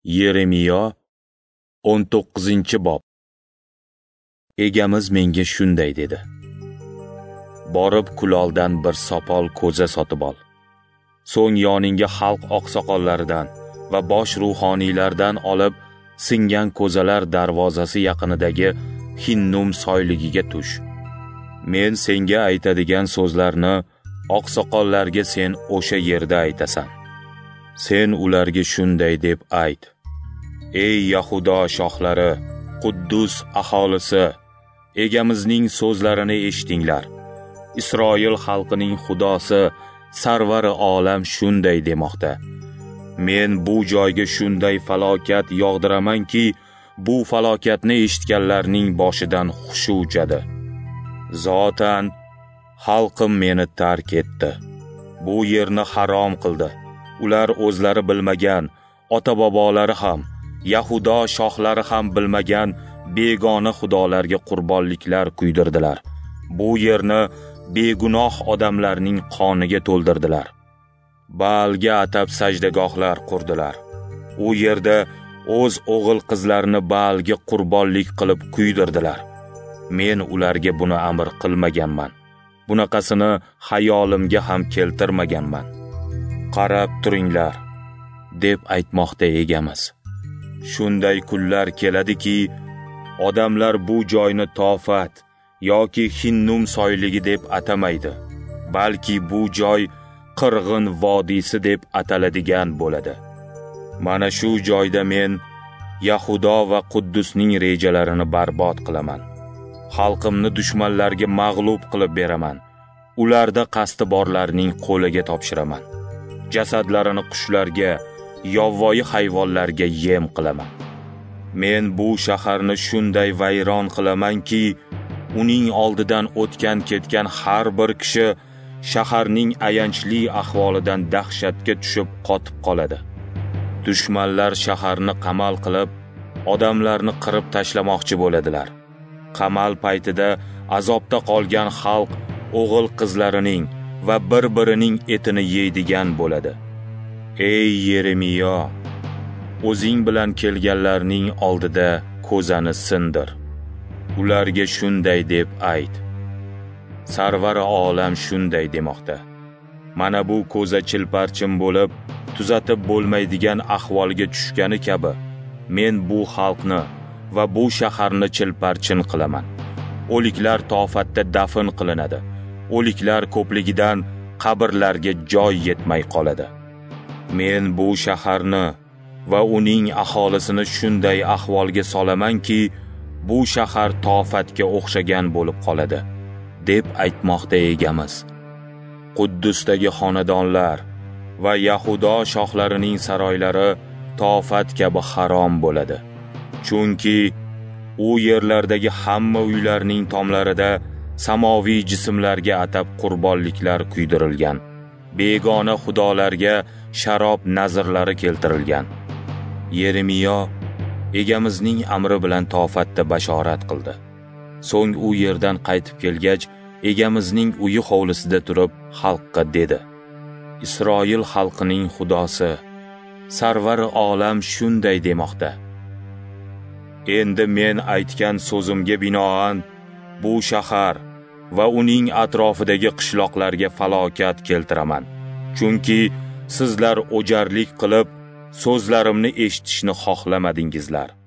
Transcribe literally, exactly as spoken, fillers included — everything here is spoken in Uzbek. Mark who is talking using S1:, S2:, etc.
S1: Yeremiyo o'n to'qqizinchi bob. Egamiz menga shunday dedi: Borib kuloldan bir sopol ko'za sotib ol. So'ng yoningga xalq oqsoqollaridan va bosh ruhoniylardan olib, singan ko'zalar darvozasi yaqinidagi Hinnum soyligiga tush. Men senga aytadigan so'zlarni oqsoqollarga sen o'sha yerda aytasan. Sen ularga shunday deb ayt: Ey Yahudo shohlari, Quddus aholisi, egamizning so'zlarini eshitinglar. Isroil xalqining Xudosi, Sarvari olam shunday demoqda: Men bu joyga shunday falokat yog'diramanki, bu falokatni eshitganlarning boshidan hushi uchadi. Zotan xalqim meni tark etdi. Bu yerni harom qildi. Ular o'zlari bilmagan, ota-bobolari ham, Yahudo shohlari ham bilmagan begona xudolarga qurbonliklar kuydirdilar. Bu yerni begunoh odamlarning qoniga to'ldirdilar. Baalga atab sajdagohlar qurdilar. U yerda o'z o'g'il qizlarini Baalga qurbonlik qilib kuydirdilar. Men ularga buni amr qilmaganman. Bunaqasini xayolimga ham keltirmaganman. Qarab turinglar, deb aytmoqda egamiz. Shunday kunlar keladiki, odamlar bu joyni Tofat yoki Hinnum soyligi deb atamaydi, balki bu joy qirg'in vodiysi deb ataladigan bo'ladi. Mana shu joyda men Yahudo va Quddusning rejalarini barbod qilaman. Xalqimni dushmanlarga mag'lub qilib beraman. Ularda qasdi borlarning qo'liga topshiraman. Jasadlarini qushlarga, yovvoyi hayvonlarga yem qilaman. Men bu shaharni shunday vayron qilamanki, uning oldidan o'tgan ketgan har bir kishi shaharning ayanchli ahvolidan dahshatga tushib qotib qoladi. Dushmanlar shaharni qamal qilib, odamlarni qirib tashlamoqchi bo'ladilar. Qamal paytida azobda qolgan xalq o'g'il qizlarining va bir-birining etini yeydigan bo'ladi. Ey Yeremiyo, o'zing bilan kelganlarning oldida ko'zani sindir. Ularga shunday deb ayt: Sarvari olam shunday demoqda: Mana bu ko'za chilparchin bo'lib, tuzatib bo'lmaydigan ahvolga tushgani kabi, men bu xalqni va bu shaharni chilparchin qilaman. O'liklar Tofatda dafn qilinadi. O'liklar ko'pligidan qabrlarga joy yetmay qoladi. Men bu shaharni va uning aholisini shunday ahvolga solamanki, bu shahar Tofatga o'xshagan bo'lib qoladi, deb aytmoqda egamiz. Quddusdagi xonadonlar va Yahudo shohlarining saroylari Tofat kabi harom bo'ladi. Chunki u yerlardagi hamma uylarning tomlarida samoviy jismlarga atab qurbonliklar kuydirilgan. Begona xudolarga sharob nazrlari keltirilgan. Yeremiyo egamizning amri bilan Tofatda bashorat qildi. So'ng u yerdan qaytib kelgach, egamizning uyi hovlisida turib xalqqa dedi: Isroil xalqining Xudosi, Sarvari olam shunday demoqda: Endi men aytgan so'zimga binoan bu shahar va uning atrofidagi qishloqlarga falokat keltiraman. Chunki sizlar o'jarlik qilib, so'zlarimni eshitishni xohlamadingizlar.